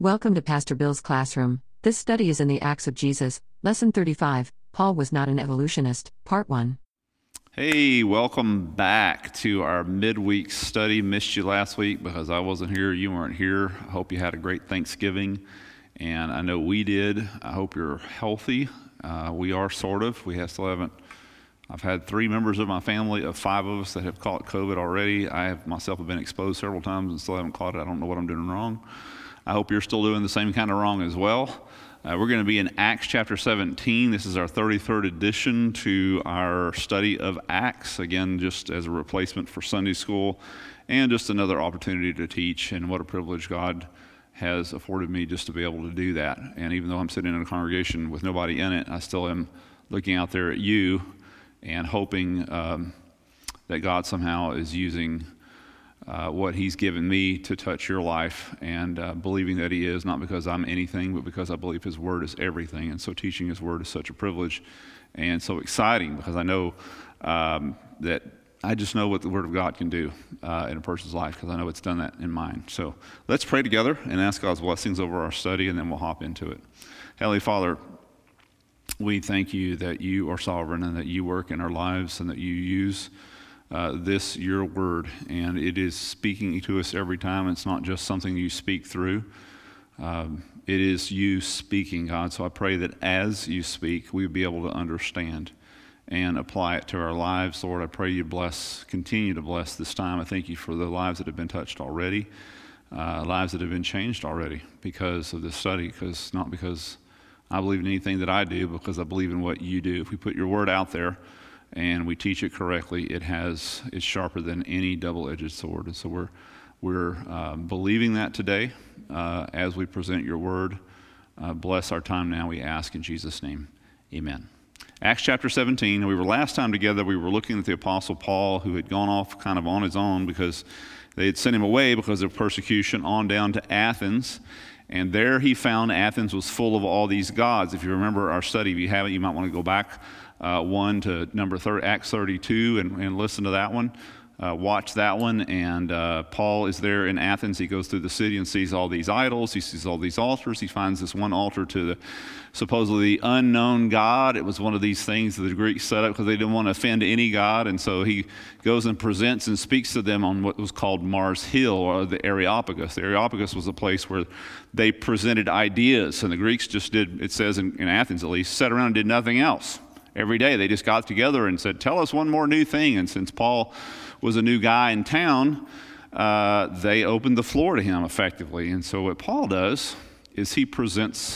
Welcome to Pastor Bill's classroom. This study is in the Acts of Jesus, Lesson 35, Paul was not an evolutionist, Part 1. Hey, welcome back to our midweek study. Missed you last week because I wasn't here, you weren't here. I hope you had a great Thanksgiving, and I know we did. I hope you're healthy. We are sort of. I've had 3 members of my family, of 5 of us, that have caught COVID already. I have myself been exposed several times and still haven't caught it. I don't know what I'm doing wrong. I hope you're still doing the same kind of wrong as well. We're going to be in Acts chapter 17. This is our 33rd edition to our study of Acts, again, just as a replacement for Sunday school and just another opportunity to teach. And what a privilege God has afforded me just to be able to do that. And even though I'm sitting in a congregation with nobody in it, I still am looking out there at you and hoping that God somehow is using what He's given me to touch your life, and believing that He is, not because I'm anything, but because I believe His Word is everything. And so teaching His Word is such a privilege and so exciting, because I know that I just know what the Word of God can do in a person's life, because I know it's done that in mine. So let's pray together and ask God's blessings over our study, and then we'll hop into it. Heavenly Father, we thank You that You are sovereign and that You work in our lives and that You use this, Your Word, and it is speaking to us every time. It's not just something You speak through. It is You speaking, God. So I pray that as You speak, we'll be able to understand and apply it to our lives. Lord, I pray You continue to bless this time. I thank You for the lives that have been touched already, lives that have been changed already because of this study, not because I believe in anything that I do, because I believe in what You do. If we put Your Word out there and we teach it correctly, it's sharper than any double-edged sword. And so we're believing that today as we present Your Word. Bless our time now, we ask in Jesus' name. Amen. Acts chapter 17. Last time together, we were looking at the Apostle Paul, who had gone off kind of on his own because they had sent him away because of persecution, on down to Athens. And there he found Athens was full of all these gods. If you remember our study, if you haven't, you might want to go back one to Acts 32 and listen to that one. Watch that one. And Paul is there in Athens. He goes through the city and sees all these idols. He sees all these altars. He finds this one altar to the supposedly unknown God. It was one of these things that the Greeks set up because they didn't want to offend any god. And so he goes and presents and speaks to them on what was called Mars Hill, or the Areopagus. The Areopagus was a place where they presented ideas. And the Greeks just did, it says in Athens at least, sat around and did nothing else. Every day they just got together and said, tell us one more new thing. And since Paul was a new guy in town, they opened the floor to him effectively. And so what Paul does is he presents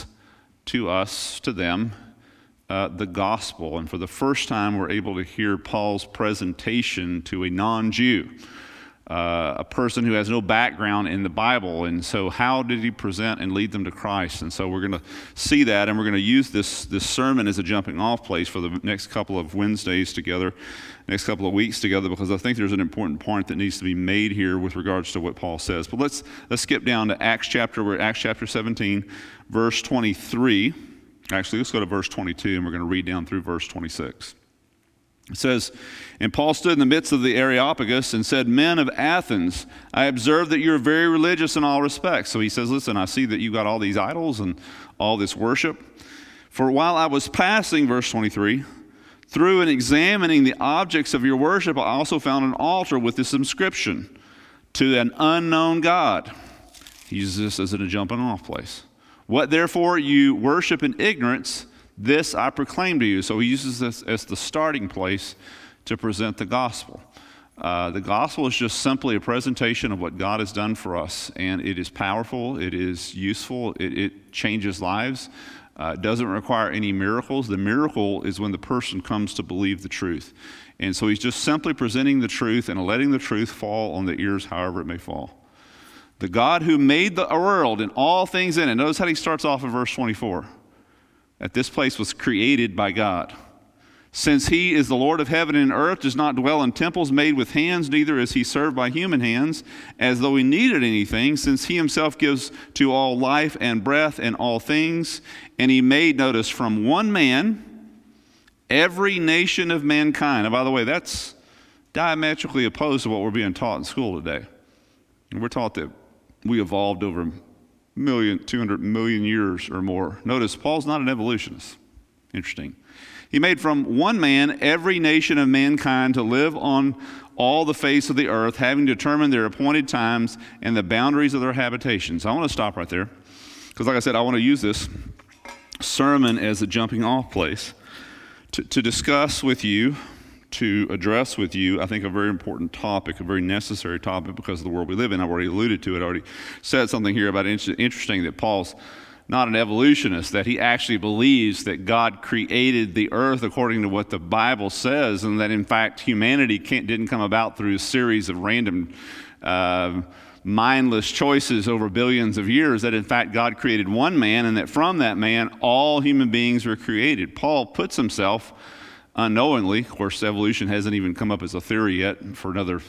to them, the gospel. And for the first time, we're able to hear Paul's presentation to a non-Jew, a person who has no background in the Bible. And so how did he present and lead them to Christ? And so we're going to see that, and we're going to use this sermon as a jumping off place for the next couple of Wednesdays together, next couple of weeks together, because I think there's an important point that needs to be made here with regards to what Paul says. But let's skip down to Acts chapter 17, verse 23. Actually, let's go to verse 22, and we're going to read down through verse 26. It says, and Paul stood in the midst of the Areopagus and said, men of Athens, I observe that you're very religious in all respects. So he says, listen, I see that you've got all these idols and all this worship. For while I was passing, verse 23, through and examining the objects of your worship, I also found an altar with this inscription, to an unknown God. He uses this as a jumping off place. What therefore you worship in ignorance, this I proclaim to you. So he uses this as the starting place to present the gospel. The gospel is just simply a presentation of what God has done for us, and it is powerful, it is useful, it changes lives. It doesn't require any miracles. The miracle is when the person comes to believe the truth. And so he's just simply presenting the truth and letting the truth fall on the ears however it may fall. The God who made the world and all things in it. Notice how he starts off in verse 24. That this place was created by God. Since he is the Lord of heaven and earth, does not dwell in temples made with hands, neither is he served by human hands, as though he needed anything, since he himself gives to all life and breath and all things. And he made, notice, from one man, every nation of mankind. And by the way, that's diametrically opposed to what we're being taught in school today. We're taught that we evolved over 200 million years or more. Notice, Paul's not an evolutionist. Interesting. He made from one man every nation of mankind to live on all the face of the earth, having determined their appointed times and the boundaries of their habitations. I want to stop right there, because like I said, I want to use this sermon as a jumping off place to discuss with you, to address with you, I think, a very important topic, a very necessary topic because of the world we live in. I've already alluded to it. I already said something here about interesting that Paul's not an evolutionist, that he actually believes that God created the earth according to what the Bible says, and that in fact humanity didn't come about through a series of random mindless choices over billions of years, that in fact God created one man, and that from that man all human beings were created. Paul puts himself unknowingly, of course evolution hasn't even come up as a theory yet for another,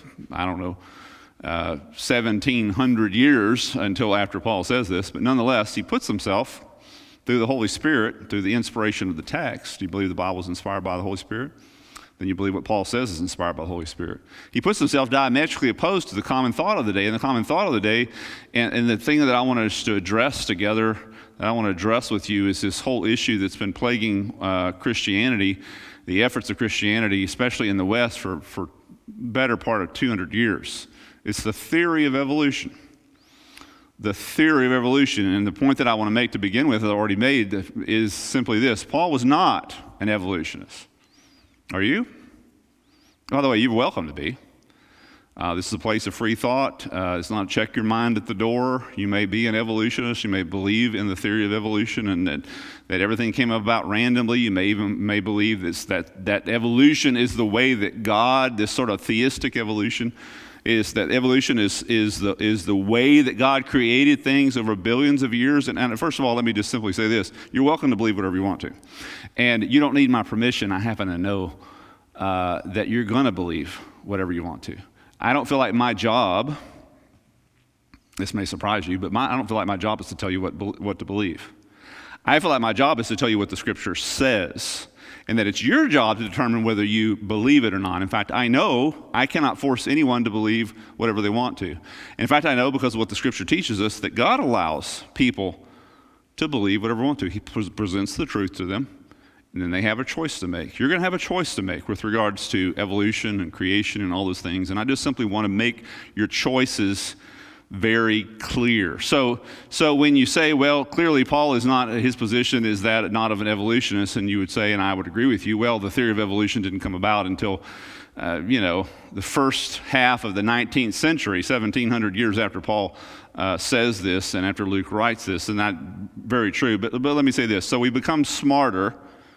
1,700 years until after Paul says this, but nonetheless he puts himself through the Holy Spirit, through the inspiration of the text. Do you believe the Bible is inspired by the Holy Spirit? Then you believe what Paul says is inspired by the Holy Spirit. He puts himself diametrically opposed to the common thought of the day. And the common thought of the day, and the thing that I want us to address together, that I want to address with you, is this whole issue that's been plaguing Christianity, the efforts of Christianity, especially in the West, for better part of 200 years. It's the theory of evolution. The theory of evolution. And the point that I want to make to begin with, that I already made, is simply this. Paul was not an evolutionist. Are you? By the way, you're welcome to be. This is a place of free thought. It's not check your mind at the door. You may be an evolutionist. You may believe in the theory of evolution and that everything came about randomly. You may believe that evolution is the way that God, this sort of theistic evolution, is that evolution is the way that God created things over billions of years. And first of all, let me just simply say this. You're welcome to believe whatever you want to. And you don't need my permission. I happen to know that you're going to believe whatever you want to. I don't feel like my job, this may surprise you, but I don't feel like my job is to tell you what to believe. I feel like my job is to tell you what the Scripture says, and that it's your job to determine whether you believe it or not. In fact, I know I cannot force anyone to believe whatever they want to. In fact, I know, because of what the Scripture teaches us, that God allows people to believe whatever they want to. He presents the truth to them, and then they have a choice to make. You're going to have a choice to make with regards to evolution and creation and all those things, and I just simply want to make your choices very clear. So when you say, well, clearly Paul is not, his position is that not of an evolutionist, and you would say, and I would agree with you, well, the theory of evolution didn't come about until, the first half of the 19th century, 1,700 years after Paul says this and after Luke writes this, and that's very true. But let me say this. So we become smarter.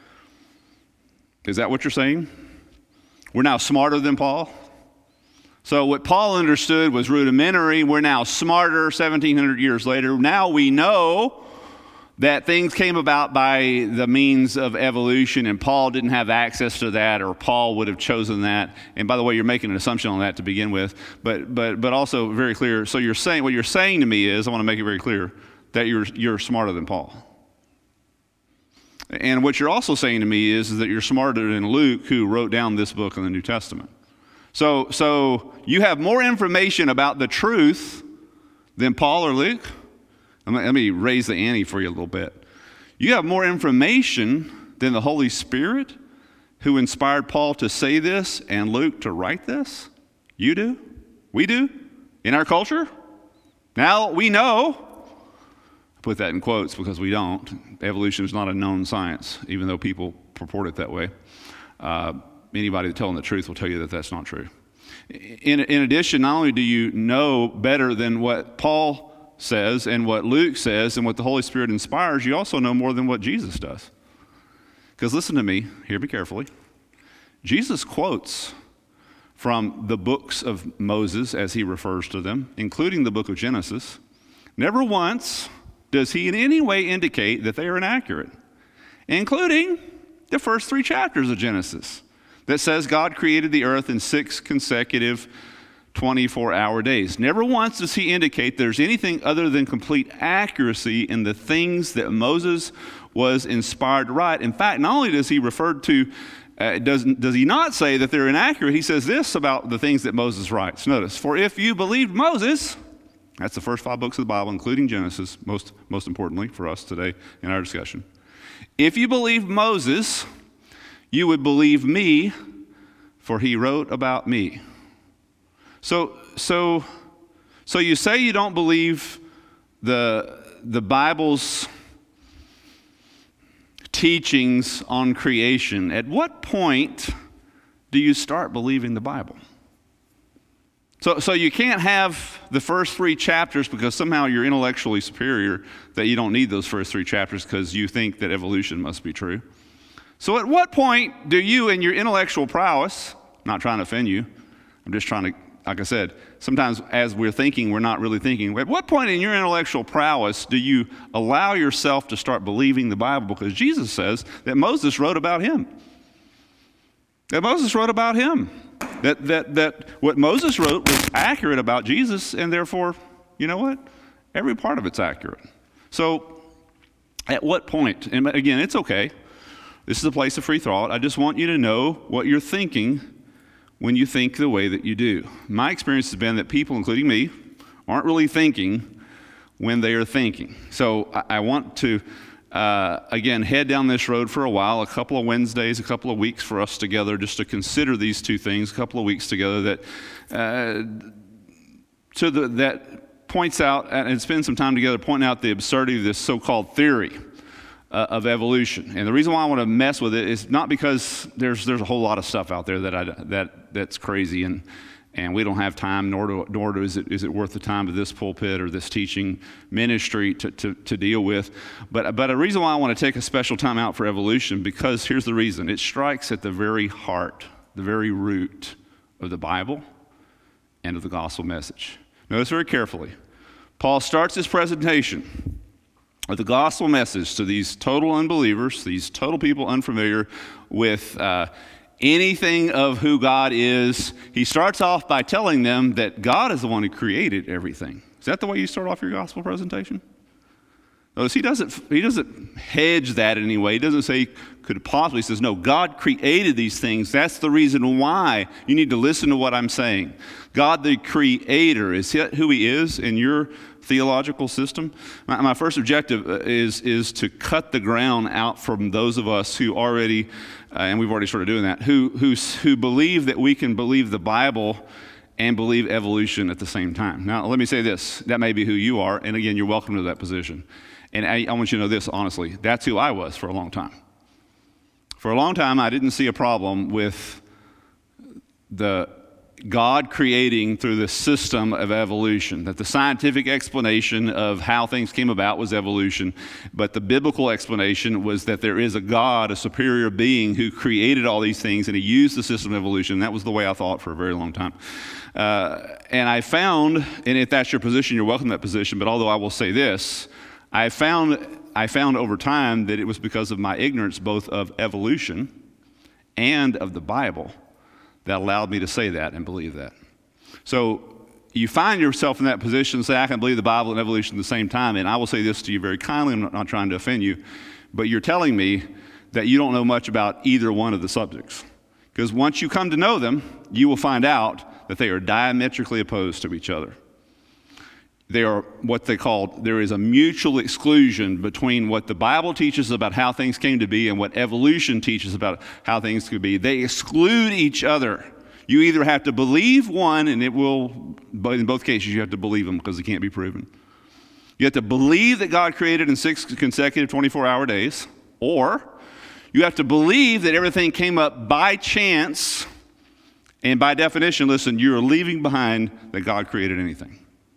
Is that what you're saying? We're now smarter than Paul? So what Paul understood was rudimentary. We're now smarter 1,700 years later. Now we know that things came about by the means of evolution, and Paul didn't have access to that, or Paul would have chosen that. And by the way, you're making an assumption on that to begin with, but also very clear. So what you're saying to me is, I want to make it very clear, that you're smarter than Paul. And what you're also saying to me is that you're smarter than Luke, who wrote down this book in the New Testament. So you have more information about the truth than Paul or Luke? Let me raise the ante for you a little bit. You have more information than the Holy Spirit, who inspired Paul to say this and Luke to write this? You do? We do? In our culture? Now we know. Put that in quotes because we don't. Evolution is not a known science, even though people purport it that way. Anybody telling the truth will tell you that that's not true. In addition, not only do you know better than what Paul says and what Luke says and what the Holy Spirit inspires, you also know more than what Jesus does. Because listen to me, hear me carefully. Jesus quotes from the books of Moses, as he refers to them, including the book of Genesis. Never once does he in any way indicate that they are inaccurate, including the first 3 chapters of Genesis that says God created the earth in 6 consecutive 24-hour days. Never once does he indicate there's anything other than complete accuracy in the things that Moses was inspired to write. In fact, not only does he refer to, does he not say that they're inaccurate, he says this about the things that Moses writes. Notice, for if you believed Moses, That's the first 5 books of the Bible, including Genesis, most importantly for us today in our discussion. If you believe Moses, you would believe me, for he wrote about me. So you say you don't believe the Bible's teachings on creation. At what point do you start believing the Bible? So you can't have the first 3 chapters because somehow you're intellectually superior, that you don't need those first 3 chapters because you think that evolution must be true. So at what point do you, in your intellectual prowess, I'm not trying to offend you, I'm just trying to, like I said, sometimes as we're thinking, we're not really thinking. At what point in your intellectual prowess do you allow yourself to start believing the Bible? Because Jesus says that Moses wrote about him. That Moses wrote about him. That what Moses wrote was accurate about Jesus, and therefore, you know what? Every part of it's accurate. So at what point? And again, it's okay. This is a place of free thought. I just want you to know what you're thinking when you think the way that you do. My experience has been that people, including me, aren't really thinking when they are thinking. So I want to, again, head down this road for a while, a couple of Wednesdays, a couple of weeks for us together, just to consider these 2 things, a couple of weeks together that points out, and spend some time together pointing out the absurdity of this so-called theory of evolution. And the reason why I want to mess with it is not because there's a whole lot of stuff out there that's crazy, and we don't have time, nor is it worth the time of this pulpit or this teaching ministry to deal with. But a reason why I want to take a special time out for evolution, because here's the reason. It strikes at the very heart, the very root of the Bible and of the gospel message. Notice very carefully. Paul starts his presentation with the gospel message to these total unbelievers, these total people unfamiliar with anything of who God is. He starts off by telling them that God is the one who created everything. Is that the way you start off your gospel presentation? Notice he doesn't hedge that in any way. He doesn't say could possibly. He says, no, God created these things. That's the reason why you need to listen to what I'm saying. God the creator, is who he is in your theological system? My first objective is to cut the ground out from those of us who already, and we've already started doing that, who believe that we can believe the Bible and believe evolution at the same time. Now, let me say this. That may be who you are, and again, you're welcome to that position. And I want you to know this, honestly. That's who I was for a long time. For a long time, I didn't see a problem with the God creating through the system of evolution, that the scientific explanation of how things came about was evolution, but the biblical explanation was that there is a God, a superior being who created all these things, and he used the system of evolution. That was the way I thought for a very long time. And I found, and if that's your position, you're welcome to that position, but although I will say this, I found over time that it was because of my ignorance both of evolution and of the Bible that allowed me to say that and believe that. So you find yourself in that position and say, I can believe the Bible and evolution at the same time, and I will say this to you very kindly, I'm not trying to offend you, but you're telling me that you don't know much about either one of the subjects. Because once you come to know them, you will find out that they are diametrically opposed to each other. They are what they call, there is a mutual exclusion between what the Bible teaches about how things came to be and what evolution teaches about how things could be. They exclude each other. You either have to believe one, and it will, but in both cases you have to believe them because it can't be proven. You have to believe that God created in 6 consecutive 24-hour days, or you have to believe that everything came up by chance, and by definition, listen, you're leaving behind that God created anything.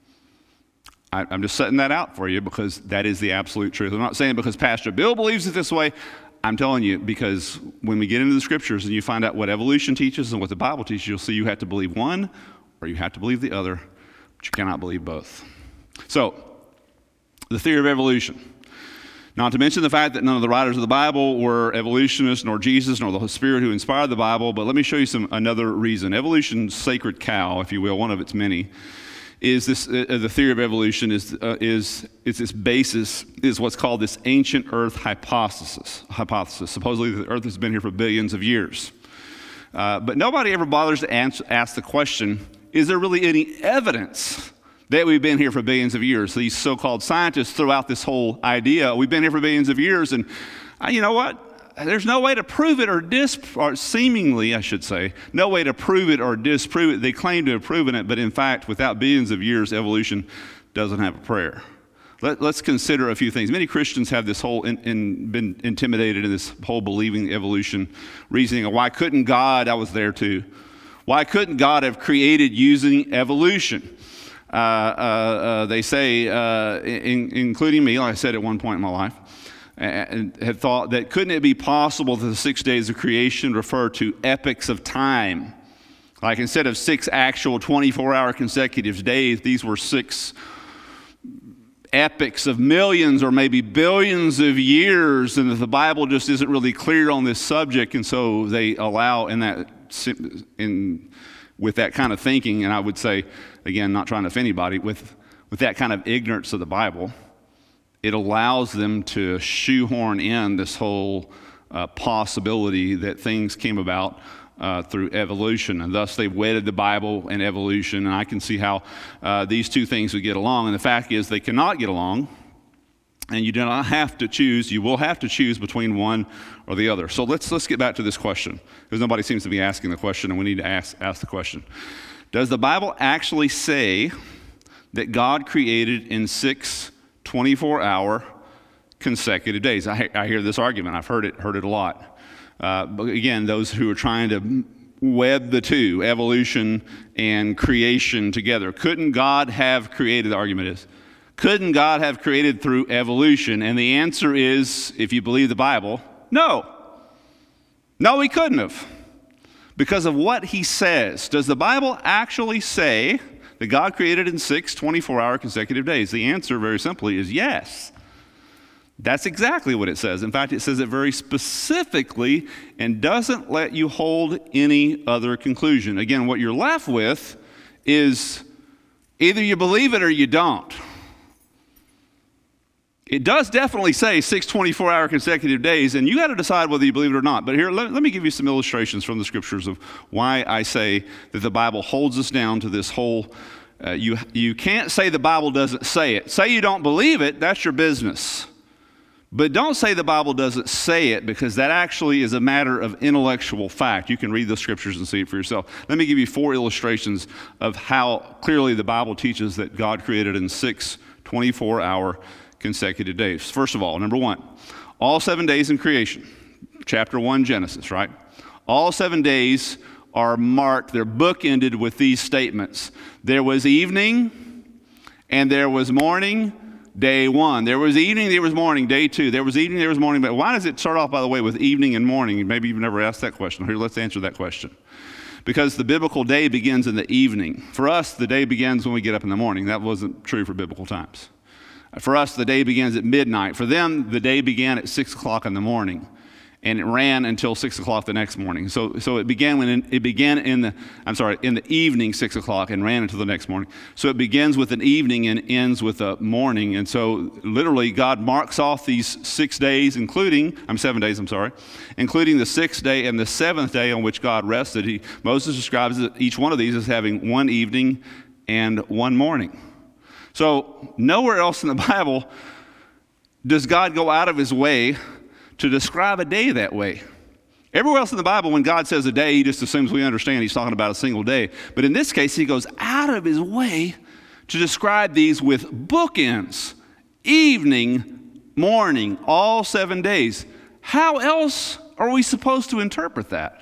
I'm just setting that out for you because that is the absolute truth. I'm not saying because Pastor Bill believes it this way. I'm telling you because when we get into the scriptures and you find out what evolution teaches and what the Bible teaches, you'll see you have to believe one or you have to believe the other, but you cannot believe both. So, the theory of evolution. Not to mention the fact that none of the writers of the Bible were evolutionists, nor Jesus, nor the Holy Spirit who inspired the Bible, but let me show you another reason. Evolution's sacred cow, if you will, one of its many, is this the theory of evolution is its basis is what's called this ancient Earth hypothesis. Supposedly the Earth has been here for billions of years, but nobody ever bothers to ask the question: is there really any evidence that we've been here for billions of years. These so-called scientists throw out this whole idea, we've been here for billions of years, and you know what? There's no way to prove it or seemingly, I should say, no way to prove it or disprove it. They claim to have proven it, but in fact, without billions of years, evolution doesn't have a prayer. Let's consider a few things. Many Christians have this whole been intimidated in this whole believing evolution reasoning of why couldn't God, I was there too, why couldn't God have created using evolution? They say, including me, like I said at one point in my life, and had thought that couldn't it be possible that the 6 days of creation refer to epochs of time? Like instead of 6 actual 24-hour consecutive days, these were 6 epochs of millions or maybe billions of years, and that the Bible just isn't really clear on this subject, and so they allow with that kind of thinking, and I would say, again, not trying to offend anybody, with that kind of ignorance of the Bible, it allows them to shoehorn in this whole possibility that things came about through evolution, and thus they've wedded the Bible and evolution, and I can see how these two things would get along, and the fact is they cannot get along, and you do not have to choose. You will have to choose between one or the other. So let's get back to this question, because nobody seems to be asking the question, and we need to ask the question. Does the Bible actually say that God created in 6 24-hour consecutive days? I hear this argument. I've heard it a lot. But again, those who are trying to web the two, evolution and creation together. Couldn't God have created, the argument is, couldn't God have created through evolution? And the answer is, if you believe the Bible, no. No, he couldn't have. Because of what he says. Does the Bible actually say that God created in 6 24-hour consecutive days? The answer, very simply, is yes. That's exactly what it says. In fact, it says it very specifically and doesn't let you hold any other conclusion. Again, what you're left with is either you believe it or you don't. It does definitely say 6 24-hour consecutive days, and you got to decide whether you believe it or not. But here, let me give you some illustrations from the scriptures of why I say that the Bible holds us down to this whole, you can't say the Bible doesn't say it. Say you don't believe it, that's your business. But don't say the Bible doesn't say it, because that actually is a matter of intellectual fact. You can read the scriptures and see it for yourself. Let me give you 4 illustrations of how clearly the Bible teaches that God created in 6 24-hour consecutive days. First of all, number 1, all 7 days in creation. Chapter 1, Genesis, right? All 7 days are marked, they're bookended with these statements. There was evening and there was morning, day 1. There was evening, there was morning, day 2. There was evening, there was morning. But why does it start off, by the way, with evening and morning? Maybe you've never asked that question. Here, let's answer that question. Because the biblical day begins in the evening. For us, the day begins when we get up in the morning. That wasn't true for biblical times. For us, the day begins at midnight. For them, the day began at 6 o'clock in the morning, and it ran until 6 o'clock the next morning. So it began in the evening, 6 o'clock, and ran until the next morning. So it begins with an evening and ends with a morning. And so literally, God marks off these 6 days, 7 days, including the 6th day and the 7th day on which God rested. Moses describes each one of these as having one evening and one morning. So nowhere else in the Bible does God go out of his way to describe a day that way. Everywhere else in the Bible, when God says a day, he just assumes we understand he's talking about a single day. But in this case, he goes out of his way to describe these with bookends, evening, morning, all 7 days. How else are we supposed to interpret that?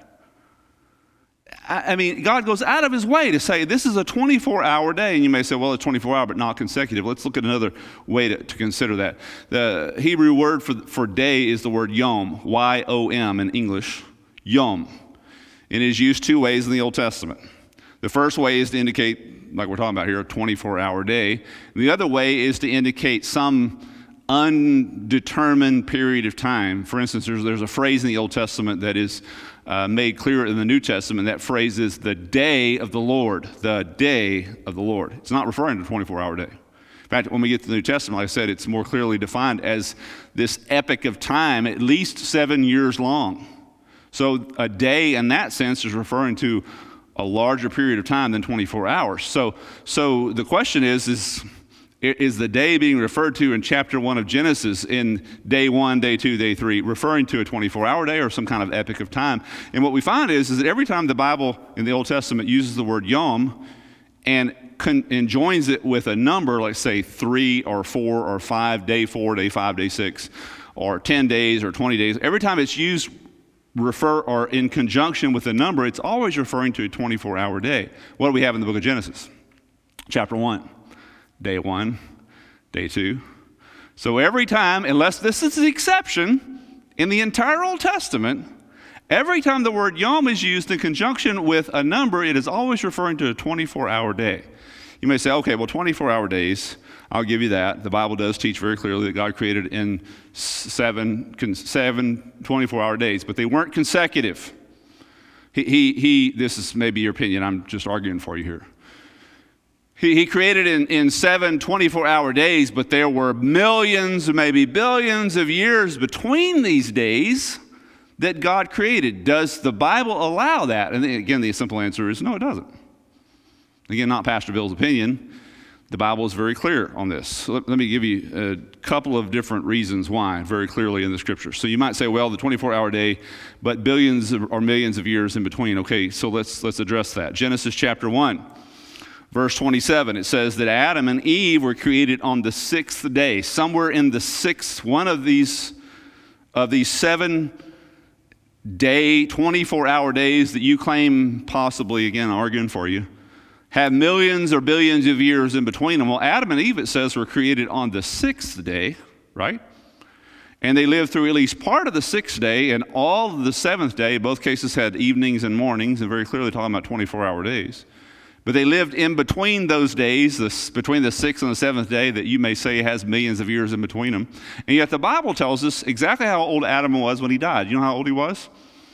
I mean, God goes out of his way to say this is a 24-hour day. And you may say, well, it's 24-hour, but not consecutive. Let's look at another way to consider that. The Hebrew word for day is the word yom, Y-O-M in English, yom. It is used 2 ways in the Old Testament. The first way is to indicate, like we're talking about here, a 24-hour day. The other way is to indicate some undetermined period of time. For instance, there's a phrase in the Old Testament that is made clear in the New Testament. That phrase is the day of the Lord. The day of the Lord. It's not referring to a 24-hour day. In fact, when we get to the New Testament, like I said, it's more clearly defined as this epoch of time, at least 7 years long. So a day in that sense is referring to a larger period of time than 24 hours. So the question is the day being referred to in chapter 1 of Genesis in day 1, day 2, day 3, referring to a 24-hour day or some kind of epoch of time? And what we find is that every time the Bible in the Old Testament uses the word yom and joins it with a number, like say 3 or 4 or 5, day 4, day 5, day 6, or 10 days or 20 days, every time it's used or in conjunction with a number, it's always referring to a 24-hour day. What do we have in the book of Genesis? Chapter 1, day 1, day 2. So every time, unless this is the exception, in the entire Old Testament, every time the word yom is used in conjunction with a number, it is always referring to a 24-hour day. You may say, okay, well, 24-hour days, I'll give you that. The Bible does teach very clearly that God created in seven 24-hour days, but they weren't consecutive. This is maybe your opinion, I'm just arguing for you here. He created in 7 24-hour days, but there were millions, maybe billions of years between these days that God created. Does the Bible allow that? And again, the simple answer is no, it doesn't. Again, not Pastor Bill's opinion. The Bible is very clear on this. So let me give you a couple of different reasons why, very clearly in the Scriptures. So you might say, well, the 24-hour day, but billions or millions of years in between. Okay, so let's address that. Genesis chapter 1, verse 27, it says that Adam and Eve were created on the 6th day. Somewhere in the one of these 7 day, 24-hour days that you claim possibly, again, arguing for you, have millions or billions of years in between them. Well, Adam and Eve, it says, were created on the 6th day, right? And they lived through at least part of the 6th day and all of the 7th day. Both cases had evenings and mornings, and very clearly talking about 24-hour days. But they lived in between those days, between the 6th and the 7th day, that you may say has millions of years in between them. And yet the Bible tells us exactly how old Adam was when he died. You know how old he was?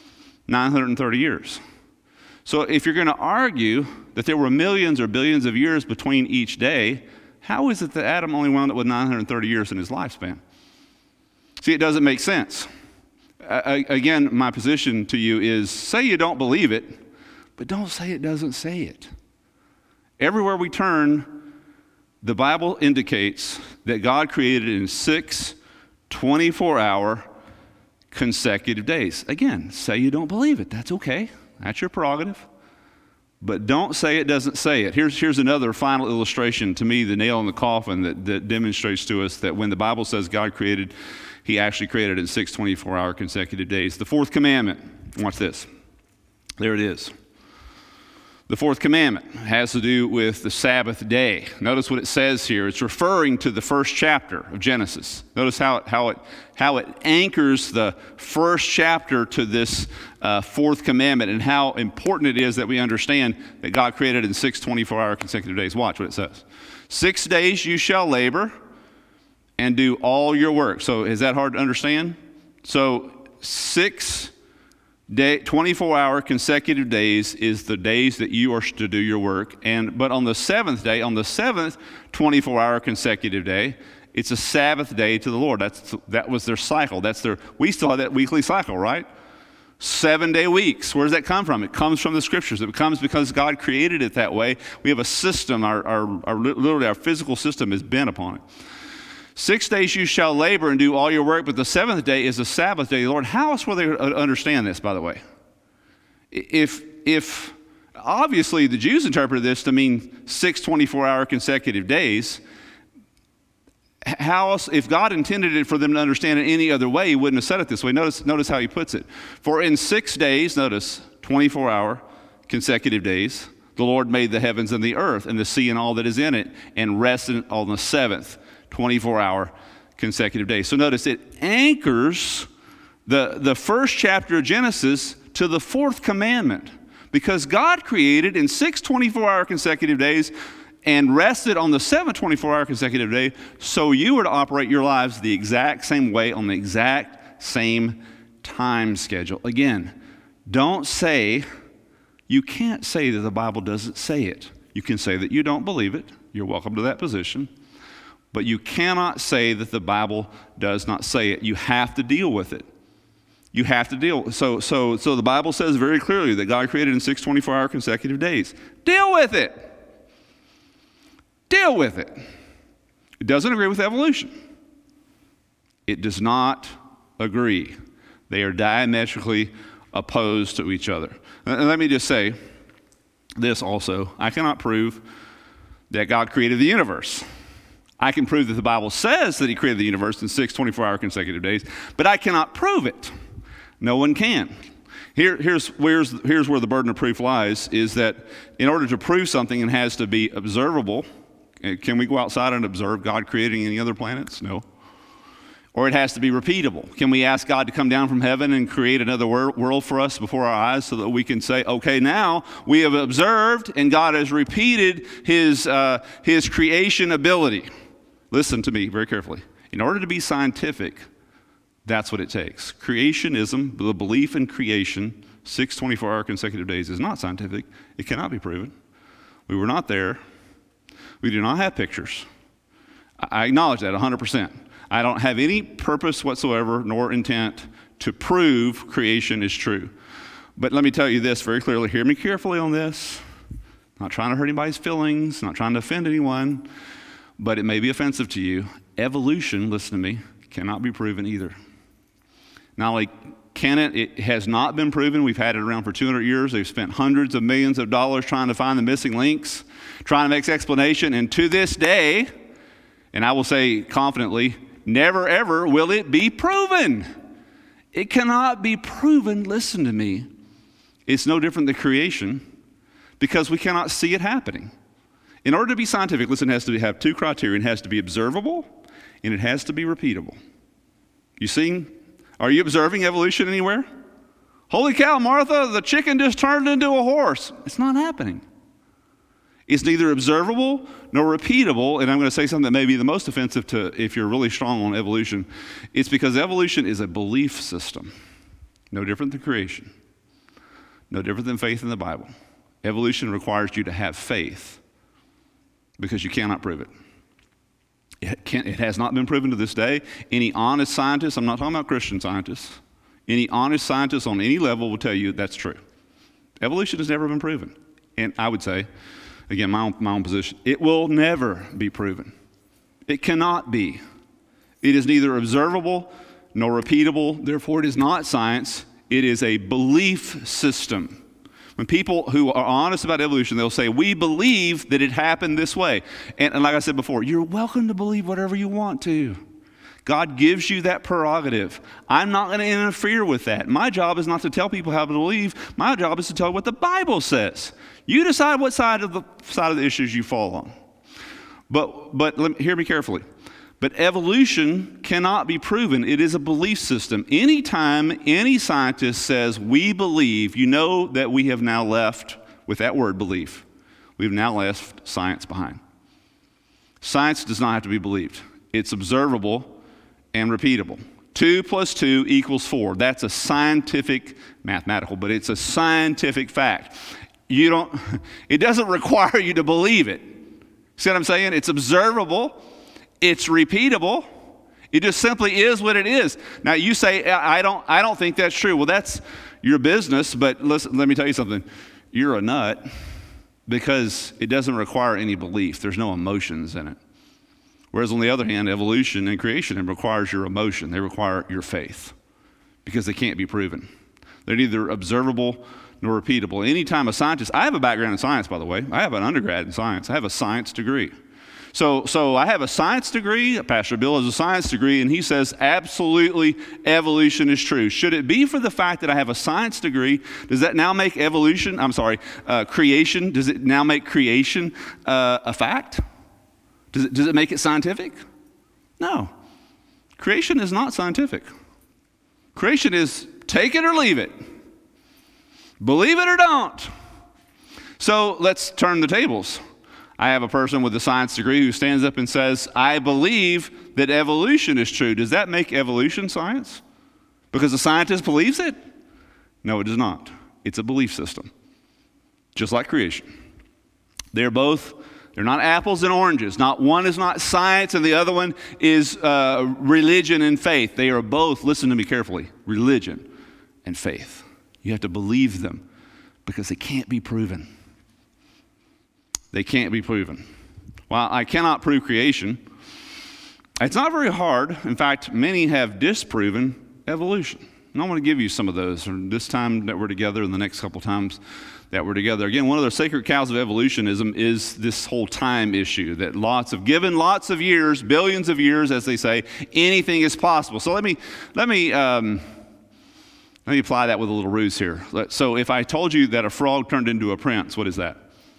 930 years. So if you're going to argue that there were millions or billions of years between each day, how is it that Adam only wound up with 930 years in his lifespan? See, it doesn't make sense. Again, my position to you is, say you don't believe it, but don't say it doesn't say it. Everywhere we turn, the Bible indicates that God created in 6 24-hour consecutive days. Again, say you don't believe it. That's okay. That's your prerogative. But don't say it doesn't say it. Here's another final illustration, to me, the nail in the coffin that demonstrates to us that when the Bible says God created, he actually created in 6 24-hour consecutive days. The 4th commandment, watch this. There it is. The 4th commandment has to do with the Sabbath day. Notice what it says here. It's referring to the first chapter of Genesis. Notice how it anchors the first chapter to this 4th commandment and how important it is that we understand that God created in 6 24-hour consecutive days. Watch what it says. 6 days you shall labor and do all your work. So is that hard to understand? So 24-hour consecutive days is the days that you are to do your work. But on the 7th day, on the 7th 24-hour consecutive day, it's a Sabbath day to the Lord. That was their cycle. We still have that weekly cycle, right? 7-day weeks. Where does that come from? It comes from the Scriptures. It comes because God created it that way. We have a system. Literally our physical system is bent upon it. 6 days you shall labor and do all your work, but the 7th day is a Sabbath day. Lord, how else will they understand this, by the way? If obviously the Jews interpreted this to mean 6 24-hour consecutive days, how else, if God intended it for them to understand it any other way, he wouldn't have said it this way. Notice how he puts it. For in 6 days, notice, 24-hour consecutive days, the Lord made the heavens and the earth and the sea and all that is in it, and rested on the 7th 24-hour consecutive days. So notice it anchors the first chapter of Genesis to the 4th commandment, because God created in 6 24-hour consecutive days and rested on the 7th 24-hour consecutive day, so you were to operate your lives the exact same way on the exact same time schedule. Again, you can't say that the Bible doesn't say it. You can say that you don't believe it. You're welcome to that position. But you cannot say that the Bible does not say it. You have to deal with it. You have to deal. So the Bible says very clearly that God created in 6 24-hour consecutive days. Deal with it. Deal with it. It doesn't agree with evolution. It does not agree. They are diametrically opposed to each other. And let me just say this also. I cannot prove that God created the universe. I can prove that the Bible says that he created the universe in 6 24-hour consecutive days, but I cannot prove it. No one can. Here's where the burden of proof lies, is that in order to prove something, it has to be observable. Can we go outside and observe God creating any other planets? No. Or it has to be repeatable. Can we ask God to come down from heaven and create another world for us before our eyes so that we can say, okay, now we have observed and God has repeated his creation ability. Listen to me very carefully. In order to be scientific, that's what it takes. Creationism, the belief in creation, 6 24-hour consecutive days, is not scientific. It cannot be proven. We were not there. We do not have pictures. I acknowledge that 100%. I don't have any purpose whatsoever nor intent to prove creation is true. But let me tell you this very clearly. Hear me carefully on this. Not trying to hurt anybody's feelings, not trying to offend anyone, but it may be offensive to you. Evolution, listen to me, cannot be proven either. Not only can it has not been proven. We've had it around for 200 years. They've spent hundreds of millions of dollars trying to find the missing links, trying to make explanation. And to this day, and I will say confidently, never ever will it be proven. It cannot be proven, listen to me. It's no different than creation because we cannot see it happening. In order to be scientific, listen, it has to have two criteria. It has to be observable and it has to be repeatable. You see? Are you observing evolution anywhere? Holy cow, Martha, the chicken just turned into a horse. It's not happening. It's neither observable nor repeatable, and I'm going to say something that may be the most offensive to if you're really strong on evolution. It's because evolution is a belief system, no different than creation, no different than faith in the Bible. Evolution requires you to have faith because you cannot prove it. It has not been proven to this day. Any honest scientist, I'm not talking about Christian scientists, any honest scientist on any level will tell you that's true. Evolution has never been proven. And I would say, again, my own position, it will never be proven. It cannot be. It is neither observable nor repeatable. Therefore, it is not science. It is a belief system. When people who are honest about evolution, they'll say, we believe that it happened this way. And like I said before, you're welcome to believe whatever you want to. God gives you that prerogative. I'm not going to interfere with that. My job is not to tell people how to believe. My job is to tell what the Bible says. You decide what side of the issues you fall on. But hear me carefully. But evolution cannot be proven. It is a belief system. Anytime any scientist says, we believe, you know that we have now left, with that word belief, we've now left science behind. Science does not have to be believed. It's observable and repeatable. 2 + 2 = 4. That's a scientific, mathematical, but it's a scientific fact. It doesn't require you to believe it. See what I'm saying? It's observable. It's repeatable. It just simply is what it is. Now you say, I don't think that's true. Well, that's your business, but listen, let me tell you something. You're a nut because it doesn't require any belief. There's no emotions in it. Whereas on the other hand, evolution and creation, it requires your emotion. They require your faith because they can't be proven. They're neither observable nor repeatable. Anytime a scientist, I have a background in science, by the way. I have an undergrad in science. I have a science degree. So I have a science degree. Pastor Bill has a science degree, and he says absolutely evolution is true. Should it be for the fact that I have a science degree, does that now make creation, does it now make creation a fact? Does it make it scientific? No. Creation is not scientific. Creation is take it or leave it. Believe it or don't. So let's turn the tables. I have a person with a science degree who stands up and says, I believe that evolution is true. Does that make evolution science? Because the scientist believes it? No, it does not. It's a belief system, just like creation. They're not apples and oranges. Not one is not science and the other one is religion and faith. They are both, listen to me carefully, religion. and faith. You have to believe them because they can't be proven. They can't be proven. While I cannot prove creation, it's not very hard. In fact, many have disproven evolution. And I want to give you some of those this time that we're together and the next couple times that we're together. Again, one of the sacred cows of evolutionism is this whole time issue, that given lots of years, billions of years, as they say, anything is possible. So let me apply that with a little ruse here. So if I told you that a frog turned into a prince, what is that?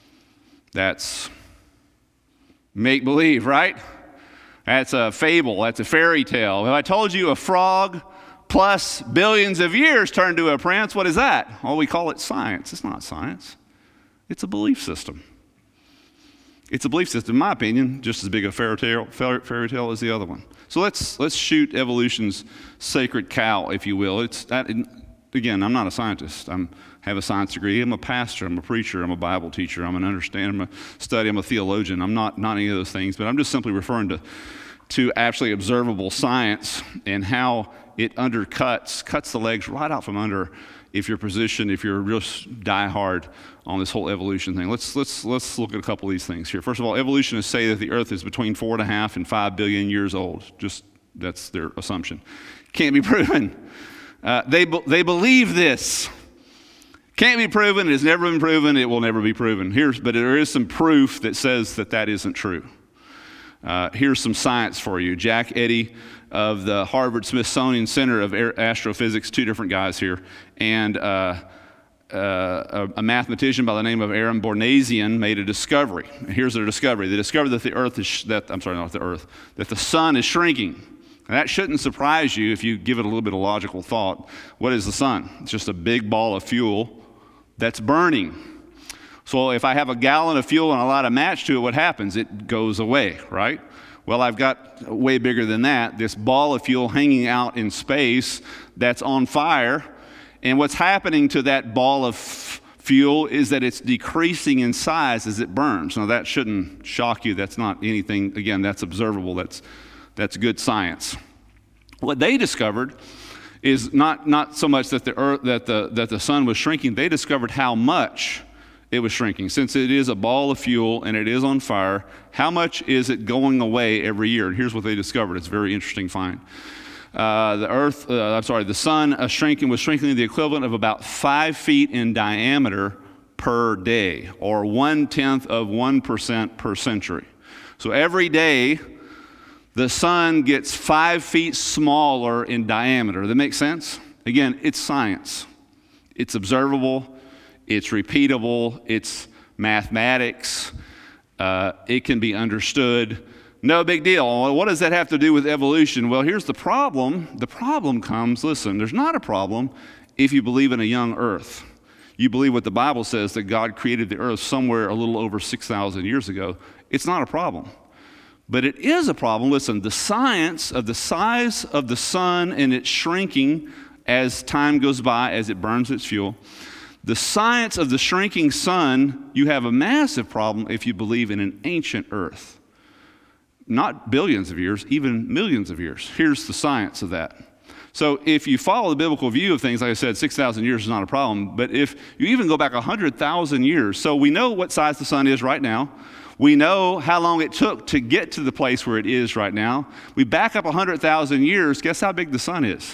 That's make-believe, right? That's a fable. That's a fairy tale. If I told you a frog plus billions of years turned to a prince, what is that? Well, we call it science. It's not science. It's a belief system. It's a belief system, in my opinion, just as big a fairy tale as the other one. So let's shoot evolution's sacred cow, if you will. Again, I'm not a scientist. I have a science degree. I'm a pastor. I'm a preacher. I'm a Bible teacher. I'm a study. I'm a theologian. I'm not any of those things, but I'm just simply referring to actually observable science and how it cuts the legs right out from under if you're real diehard on this whole evolution thing. Let's look at a couple of these things here. First of all, evolutionists say that the earth is between 4.5 and 5 billion years old. That's their assumption. Can't be proven. They believe this. Can't be proven. It has never been proven. It will never be proven. But there is some proof that says that isn't true. Here's some science for you. Jack Eddy of the Harvard-Smithsonian Center of Astrophysics, two different guys here, and a mathematician by the name of Aaron Bornasian made a discovery. Here's their discovery. They discovered that that the sun is shrinking. And that shouldn't surprise you if you give it a little bit of logical thought. What is the sun? It's just a big ball of fuel that's burning. So if I have a gallon of fuel and a lot of match to it, what happens? It goes away, right? Well, I've got way bigger than that, this ball of fuel hanging out in space that's on fire. And what's happening to that ball of fuel is that it's decreasing in size as it burns. Now, that shouldn't shock you. That's not anything, again, that's observable. That's good science. What they discovered is not so much that the sun was shrinking. They discovered how much it was shrinking. Since it is a ball of fuel and it is on fire, how much is it going away every year? And here's what they discovered. It's a very interesting find. The sun was shrinking the equivalent of about 5 feet in diameter per day, or 0.1% per century. So every day, the sun gets 5 feet smaller in diameter. Does that make sense? Again, it's science. It's observable. It's repeatable. It's mathematics. It can be understood. No big deal. What does that have to do with evolution? Well, here's the problem. The problem comes, listen, there's not a problem if you believe in a young earth. You believe what the Bible says, that God created the earth somewhere a little over 6,000 years ago. It's not a problem. But it is a problem. Listen, the science of the size of the sun and its shrinking as time goes by, as it burns its fuel, the science of the shrinking sun, you have a massive problem if you believe in an ancient earth. Not billions of years, even millions of years. Here's the science of that. So if you follow the biblical view of things, like I said, 6,000 years is not a problem. But if you even go back 100,000 years, so we know what size the sun is right now. We know how long it took to get to the place where it is right now. We back up 100,000 years, guess how big the sun is?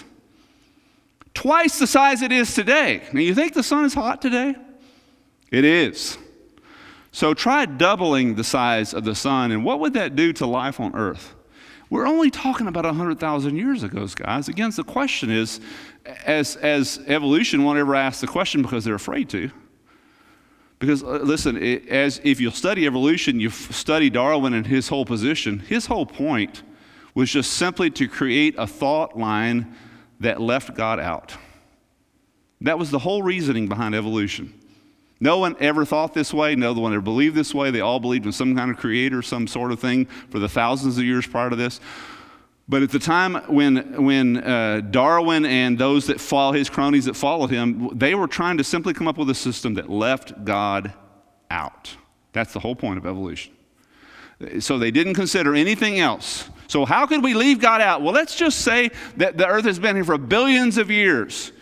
Twice the size it is today. Now, you think the sun is hot today? It is. So try doubling the size of the sun, and what would that do to life on Earth? We're only talking about 100,000 years ago, guys. Again, the question is, as evolution won't ever ask the question because they're afraid to. Because listen, if you'll study evolution, you study Darwin and his whole position, his whole point was just simply to create a thought line that left God out. That was the whole reasoning behind evolution. No one ever thought this way. No one ever believed this way. They all believed in some kind of creator, some sort of thing for the thousands of years prior to this. But at the time when Darwin and those that follow his cronies that followed him, they were trying to simply come up with a system that left God out. That's the whole point of evolution. So they didn't consider anything else. So how could we leave God out? Well, let's just say that the earth has been here for billions of years.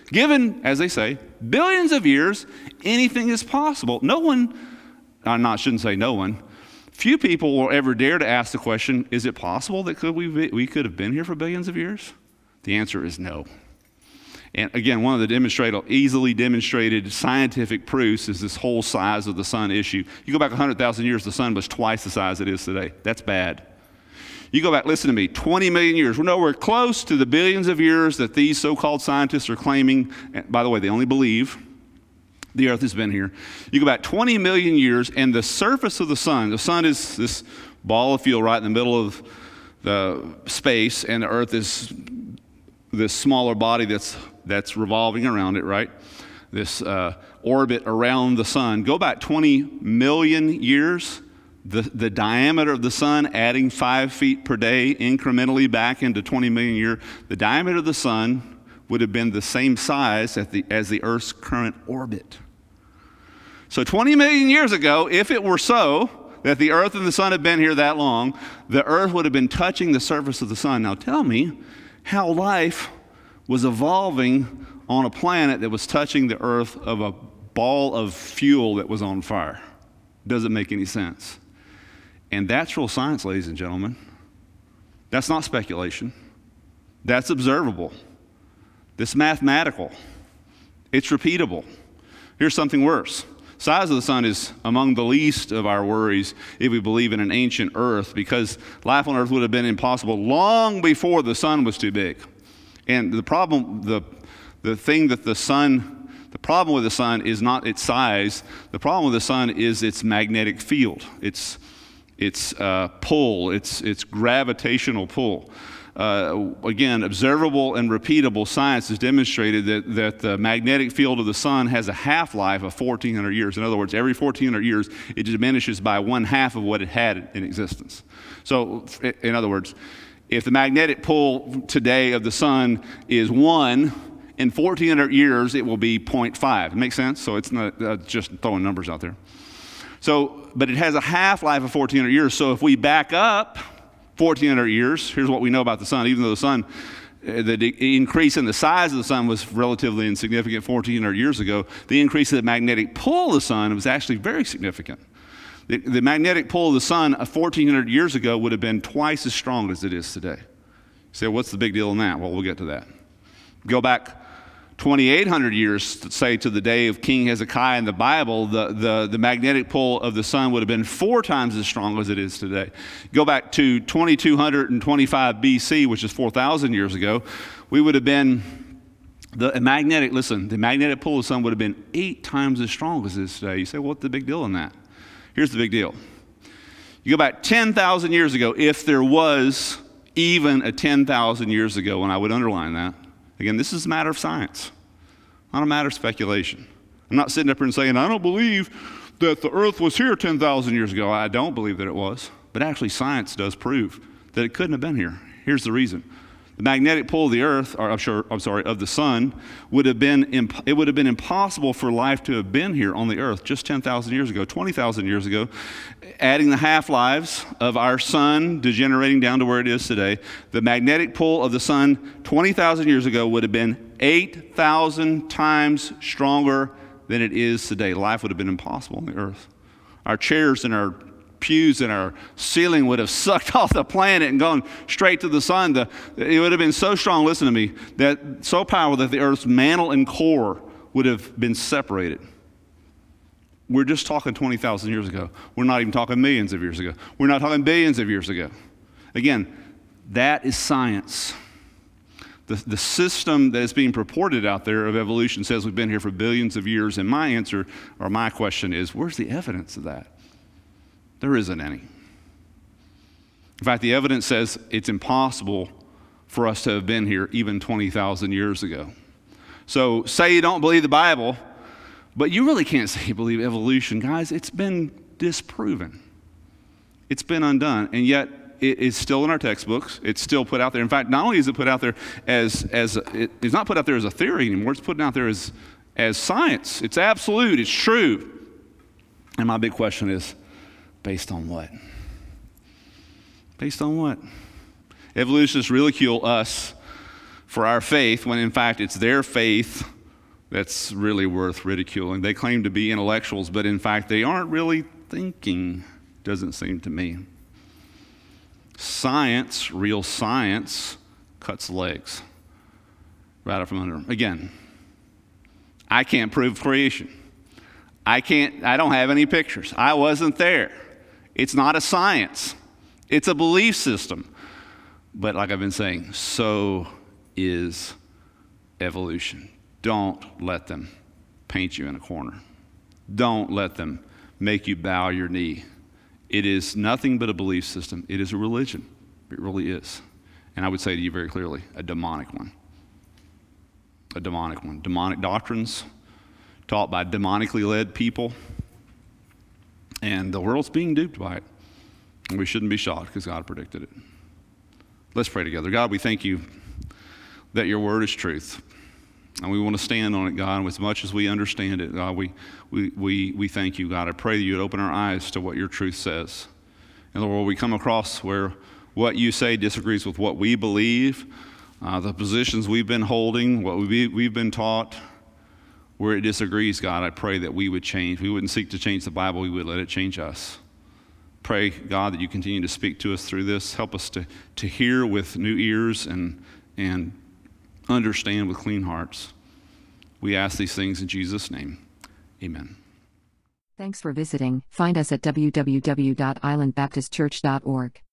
Given, as they say, billions of years, anything is possible. Shouldn't say no one. Few people will ever dare to ask the question, is it possible that we could have been here for billions of years? The answer is no. And again, one of the easily demonstrated scientific proofs is this whole size of the sun issue. You go back 100,000 years, the sun was twice the size it is today. That's bad. You go back, listen to me, 20 million years. We're nowhere close to the billions of years that these so-called scientists are claiming. And by the way, they only believe the earth has been here. You go back 20 million years, and the surface of the sun is this ball of fuel right in the middle of the space, and the earth is this smaller body that's revolving around it, right? This orbit around the sun. Go back 20 million years. The diameter of the sun, adding 5 feet per day incrementally back into 20 million years, the diameter of the sun would have been the same size as the Earth's current orbit. So 20 million years ago, if it were so that the Earth and the sun had been here that long, the Earth would have been touching the surface of the sun. Now tell me how life was evolving on a planet that was touching the Earth of a ball of fuel that was on fire. Doesn't make any sense. And that's real science, ladies and gentlemen. That's not speculation. That's observable. It's mathematical. It's repeatable. Here's something worse. Size of the sun is among the least of our worries if we believe in an ancient Earth, because life on Earth would have been impossible long before the sun was too big. And the problem with the sun is not its size. The problem with the sun is its magnetic field. Its pull, its gravitational pull. Again, observable and repeatable science has demonstrated that the magnetic field of the sun has a half-life of 1,400 years. In other words, every 1,400 years, it diminishes by 1/2 of what it had in existence. So, in other words, if the magnetic pull today of the sun is 1, in 1,400 years, it will be 0.5. Make sense? So it's not just throwing numbers out there. But it has a half-life of 1,400 years. So if we back up 1,400 years, here's what we know about the sun. Even though the sun, the increase in the size of the sun was relatively insignificant 1,400 years ago, the increase in the magnetic pull of the sun was actually very significant. The magnetic pull of the sun 1,400 years ago would have been twice as strong as it is today. You say, what's the big deal in that? Well, we'll get to that. Go back 2,800 years, say to the day of King Hezekiah in the Bible, the magnetic pull of the sun would have been 4 times as strong as it is today. Go back to 2225 BC, which is 4,000 years ago, we would have been, the magnetic pull of the sun would have been 8 times as strong as it is today. You say, what's the big deal in that? Here's the big deal. You go back 10,000 years ago, if there was even a 10,000 years ago, and I would underline that. Again, this is a matter of science, not a matter of speculation. I'm not sitting up here and saying, I don't believe that the earth was here 10,000 years ago. I don't believe that it was. But actually, science does prove that it couldn't have been here. Here's the reason. The magnetic pull of the earth, of the sun, would have been impossible for life to have been here on the earth just 10,000 years ago, 20,000 years ago. Adding the half-lives of our sun degenerating down to where it is today, the magnetic pull of the sun 20,000 years ago would have been 8,000 times stronger than it is today. Life would have been impossible on the earth. Our chairs and our pews and our ceiling would have sucked off the planet and gone straight to the sun. It would have been so strong, listen to me, so powerful that the earth's mantle and core would have been separated. We're just talking 20,000 years ago. We're not even talking millions of years ago. We're not talking billions of years ago. Again, that is science. The system that is being purported out there of evolution says we've been here for billions of years, and my answer, or my question is, where's the evidence of that? There isn't any. In fact, the evidence says it's impossible for us to have been here even 20,000 years ago. So say you don't believe the Bible, but you really can't say you believe evolution. Guys, it's been disproven. It's been undone, and yet it is still in our textbooks. It's still put out there. In fact, not only is it put out there it's not put out there as a theory anymore. It's put out there as science. It's absolute. It's true. And my big question is, based on what? Based on what? Evolutionists ridicule us for our faith when in fact it's their faith that's really worth ridiculing. They claim to be intellectuals, but in fact, they aren't really thinking, doesn't seem to me. Science, real science, cuts legs right out from under them. Again, I can't prove creation. I don't have any pictures. I wasn't there. It's not a science. It's a belief system. But like I've been saying, so is evolution. Don't let them paint you in a corner. Don't let them make you bow your knee. It is nothing but a belief system. It is a religion. It really is. And I would say to you very clearly, a demonic one. A demonic one. Demonic doctrines taught by demonically led people. And the world's being duped by it. And we shouldn't be shocked because God predicted it. Let's pray together. God, we thank you that your word is truth. And we want to stand on it, God, as much as we understand it. God, we thank you, God. I pray that you would open our eyes to what your truth says. And Lord, we come across where what you say disagrees with what we believe, the positions we've been holding, what we've been taught, where it disagrees, God, I pray that we would change. We wouldn't seek to change the Bible. We would let it change us. Pray, God, that you continue to speak to us through this. Help us to hear with new ears and understand with clean hearts. We ask these things in Jesus' name. Amen. Thanks for visiting. Find us at www.islandbaptistchurch.org.